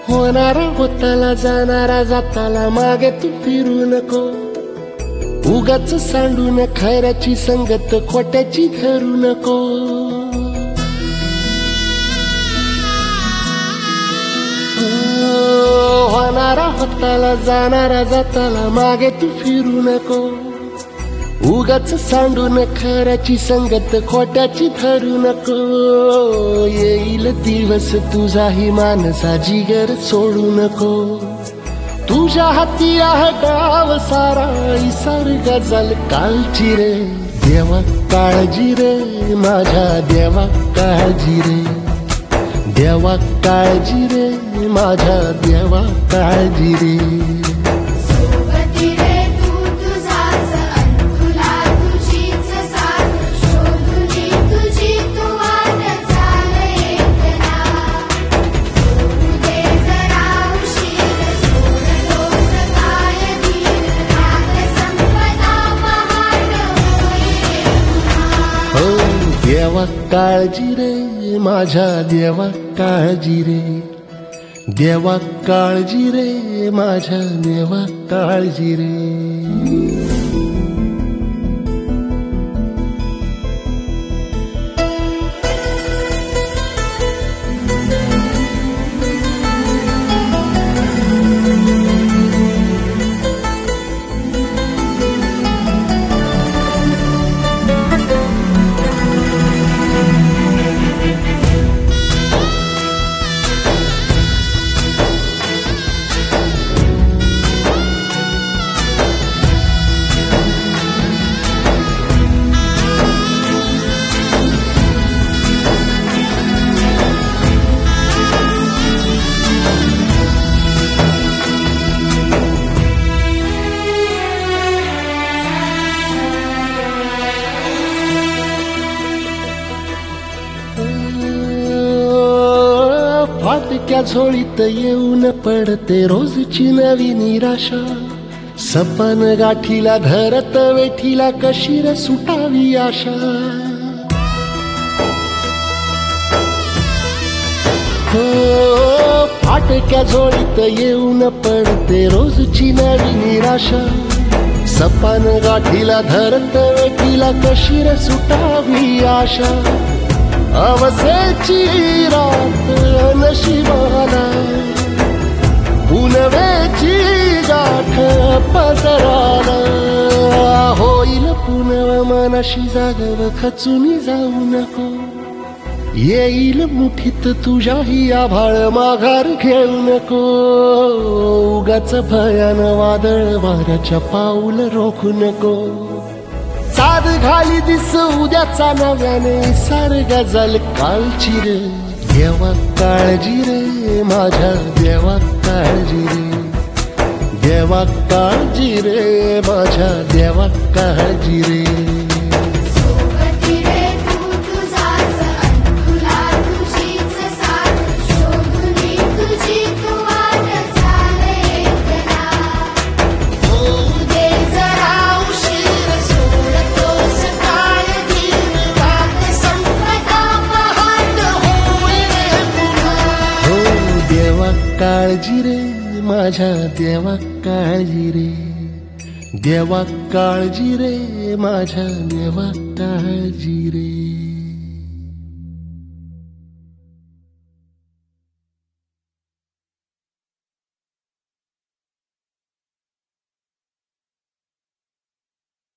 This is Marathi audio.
होणारा होताला जाणारा जाताला मागे तू फिरू नको. उगाच सांडून खऱ्याची संगत खोट्याची धरू नको. होणारा होताला जाणारा जाताला मागे तू फिरू नको. उगाच सांडून खऱ्याची संगत खोट्याची धरू नको. येईल दिवस तुझाही मानसा जिगर सोडू नको. तुझ्या हाती आहे गाव सारा इसार गजल कालची रे. देवा काळजी रे माझ्या देवा काळजी रे. देवा काळजी रे माझ्या देवा काळजी रे. देवा काळजी रे माझ्या देवा काळजी रे. देवा काळजी रे माझ्या देवा काळजी रे. फाटक्या झोळीत येऊन पडते रोजची नवी निराशा. सपन गाठीला धरत वेठीला कशी रे सुटावी आशा. हो फाटक्या झोळीत येऊन पडते रोजची नवी निराशा. सपन गाठीला धरत वेठीला कशी रे सुटावी आशा. अवसेची रात नशिबाला पुनवेची गाठ पदराला. होईल पुनव मनाशी जागव खचून जाऊ नको. येईल मुठीत तुझ्याही आभाळ माघार घेऊ नको. उगाच भयान वादळ वाऱ्याच्या पाऊल रोखू नको. साध घाली दिस उद्याचा नव्याने सार गजल कालची रे. देवा काळजी रे माझ्या देवा काळजी रे. देवा काळजी रे माझ्या देवा काळजी रे. काळजी रे माझ्या देवा काळजी रे. देवा काळजी रे माझ्या देवा काळजी रे.